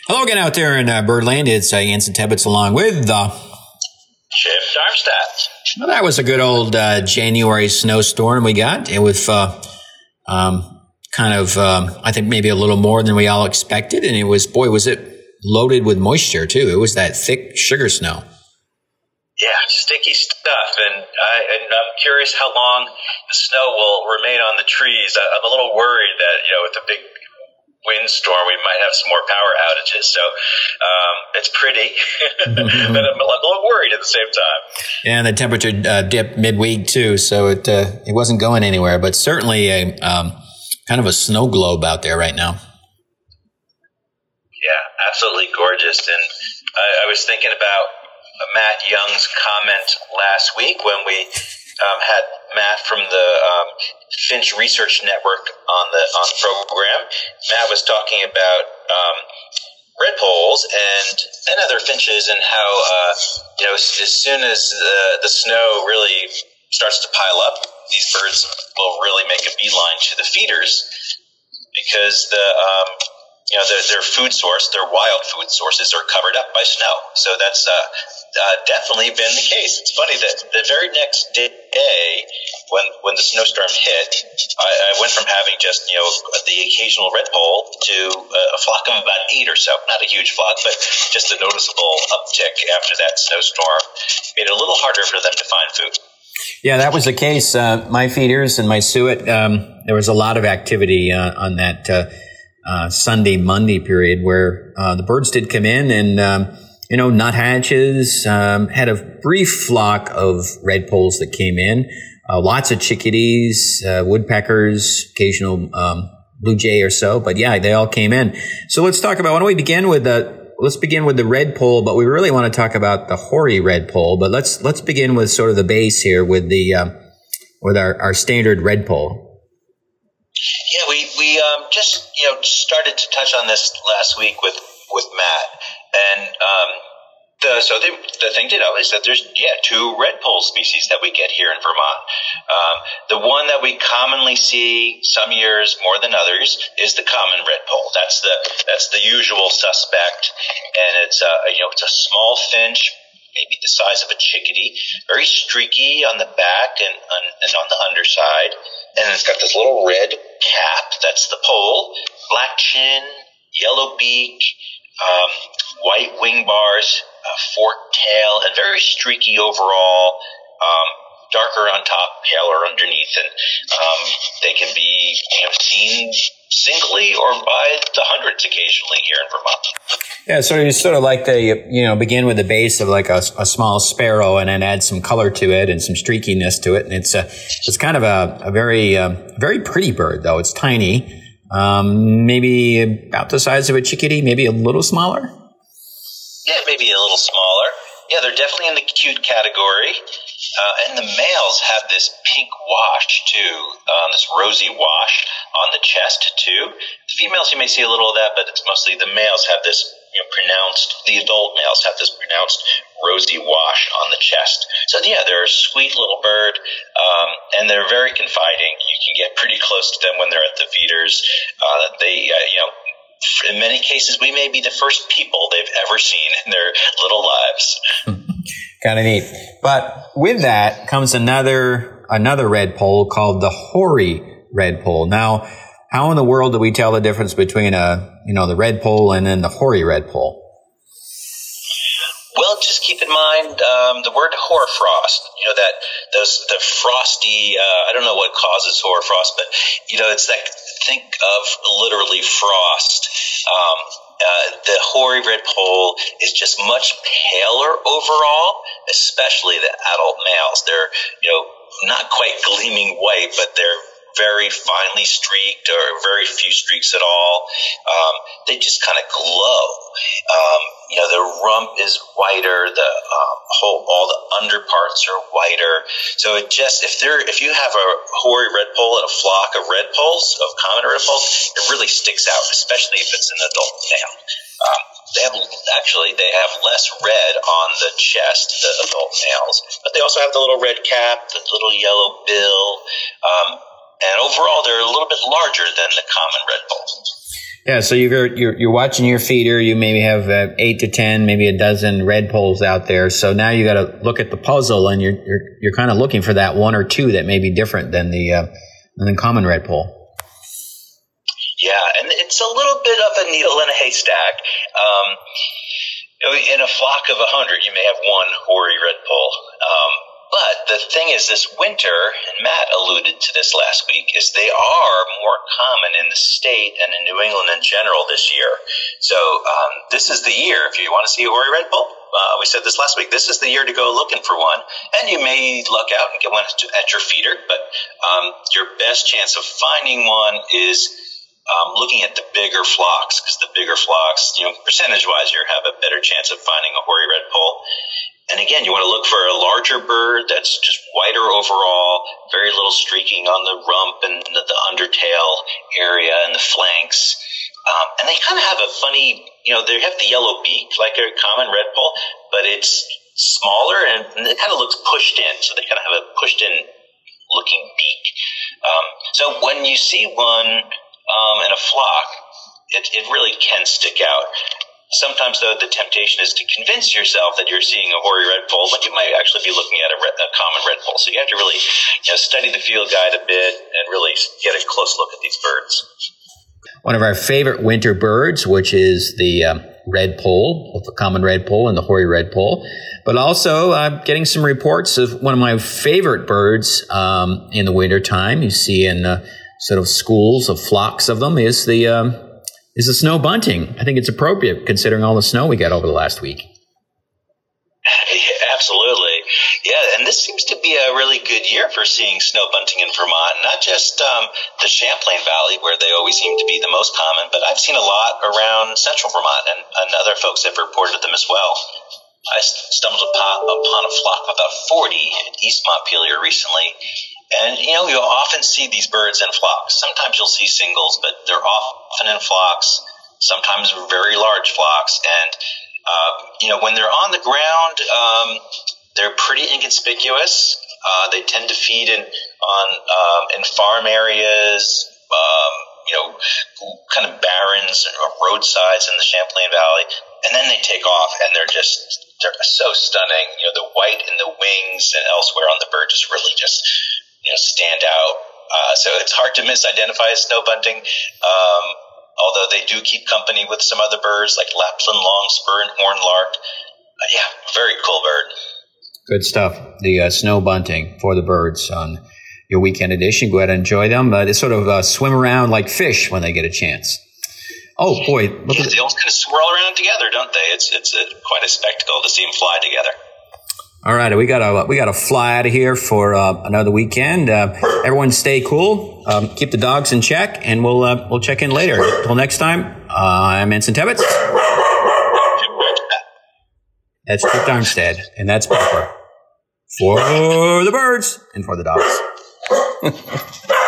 Hello again out there in Birdland. It's Yanson Tebbets along with Chip Darmstadt. Well, that was a good old January snowstorm we got. It was I think maybe a little more than we all expected. And it was, was it loaded with moisture too. It was that thick sugar snow. Yeah, sticky stuff. And I'm curious how long the snow will remain on the trees. I'm a little worried that, with the big windstorm, we might have some more power outages. So it's pretty, but I'm a little worried at the same time. Yeah, and the temperature dipped midweek too, so it wasn't going anywhere. But certainly a kind of a snow globe out there right now. Yeah, absolutely gorgeous. And I was thinking about Matt Young's comment last week when we had Matt from the Finch Research Network on the program. Matt was talking about redpolls and other finches, and how as soon as the snow really starts to pile up, these birds will really make a beeline to the feeders, because their food source, their wild food sources, are covered up by snow. So that's definitely been the case. It's funny that the very next day, when the snowstorm hit, I went from having just the occasional redpoll to a flock of about 8 or so. Not a huge flock, but just a noticeable uptick after that snowstorm. Made it a little harder for them to find food. Yeah, that was the case. My feeders and my suet, there was a lot of activity on that Sunday, Monday period where the birds did come in and, nuthatches, had a brief flock of redpolls that came in, lots of chickadees, woodpeckers, occasional blue jay or so. But yeah, they all came in. So let's talk about, why don't we begin with let's begin with the redpoll, but we really want to talk about the hoary redpoll. But let's begin with sort of the base here with with our standard redpoll. Yeah, we just started to touch on this last week with Matt, and the thing to know is that there's 2 redpoll species that we get here in Vermont. The one that we commonly see some years more than others is the common redpoll. That's the usual suspect, and it's a small finch, maybe the size of a chickadee, very streaky on the back and on the underside. And it's got this little red cap, that's the poll, black chin, yellow beak, white wing bars, forked tail, and very streaky overall, darker on top, paler underneath. And they can be seen singly or by the hundreds occasionally here in Vermont. Yeah, so you sort of like the, begin with the base of like a small sparrow and then add some color to it and some streakiness to it. And it's kind of a very, very pretty bird, though. It's tiny, maybe about the size of a chickadee, maybe a little smaller. Yeah, maybe a little smaller. Yeah, they're definitely in the cute category. And the males have this pink wash, too, this rosy wash on the chest, too. The females, you may see a little of that, but it's mostly the males have this the adult males have this pronounced rosy wash on the chest. So, yeah, they're a sweet little bird, and they're very confiding. You can get pretty close to them when they're at the feeders. In many cases, we may be the first people they've ever seen in their little lives. Kind of neat. But with that comes another redpoll called the hoary redpoll. Now, how in the world do we tell the difference between the redpoll and then the hoary redpoll? Well, just keep in mind the word hoarfrost. The frosty. I don't know what causes hoarfrost, but it's like, think of literally frost. The hoary redpoll is just much paler overall, especially the adult males. They're not quite gleaming white, but they're very finely streaked, or very few streaks at all. They just kind of glow. The rump is whiter. All the underparts are whiter. So if you have a hoary redpoll and a flock of redpolls, of common redpolls, it really sticks out, especially if it's an adult male. They have less red on the chest, the adult males, but they also have the little red cap, the little yellow bill. And overall, they're a little bit larger than the common redpoll. Yeah, so you're watching your feeder. You maybe have 8 to 10, maybe a dozen red poles out there. So now you got to look at the puzzle, and you're kind of looking for that one or two that may be different than the common red pole. Yeah, and it's a little bit of a needle in a haystack. In a flock of 100, you may have one hoary redpoll. But the thing is, this winter, and Matt alluded to this last week, is they are more common in the state and in New England in general this year. So this is the year, if you want to see a hoary redpoll, we said this last week, this is the year to go looking for one. And you may luck out and get one at your feeder, but your best chance of finding one is looking at the bigger flocks, because the bigger flocks, percentage-wise, you have a better chance of finding a hoary redpoll. And again, you want to look for a larger bird that's just whiter overall, very little streaking on the rump and the undertail area and the flanks. And they kind of have a funny, they have the yellow beak like a common redpoll, but it's smaller and it kind of looks pushed in. So they kind of have a pushed in looking beak. So when you see one in a flock, it really can stick out. Sometimes, though, the temptation is to convince yourself that you're seeing a hoary redpoll, but you might actually be looking at a common redpoll. So you have to really study the field guide a bit and really get a close look at these birds. One of our favorite winter birds, which is the redpoll, both the common redpoll and the hoary redpoll, but also getting some reports of one of my favorite birds in the wintertime. You see in sort of schools of flocks of them is the snow bunting. I think it's appropriate considering all the snow we got over the last week. Absolutely. Yeah, and this seems to be a really good year for seeing snow bunting in Vermont, not just the Champlain Valley, where they always seem to be the most common, but I've seen a lot around central Vermont, and other folks have reported them as well. I stumbled upon a flock of about 40 in East Montpelier recently, and you'll often see these birds in flocks. Sometimes you'll see singles, but they're often in flocks, sometimes very large flocks, and when they're on the ground, they're pretty inconspicuous. They tend to feed in farm areas, kind of barrens or roadsides in the Champlain Valley, and then they take off, and they're so stunning. The white in the wings and elsewhere on the bird just really stand out. So it's hard to misidentify as snow bunting. Although they do keep company with some other birds like Lapland longspur and horned lark. Very cool bird. Good stuff. The snow bunting for the birds on your weekend edition. Go ahead and enjoy them. They sort of swim around like fish when they get a chance. Oh, boy. They all kind of swirl around together, don't they? It's quite a spectacle to see them fly together. All right, we got to fly out of here for another weekend. Everyone, stay cool. Keep the dogs in check, and we'll check in later. Until next time, I'm Ensign Tebbets. That's Chip Darmstadt, and that's Pepper for the birds and for the dogs.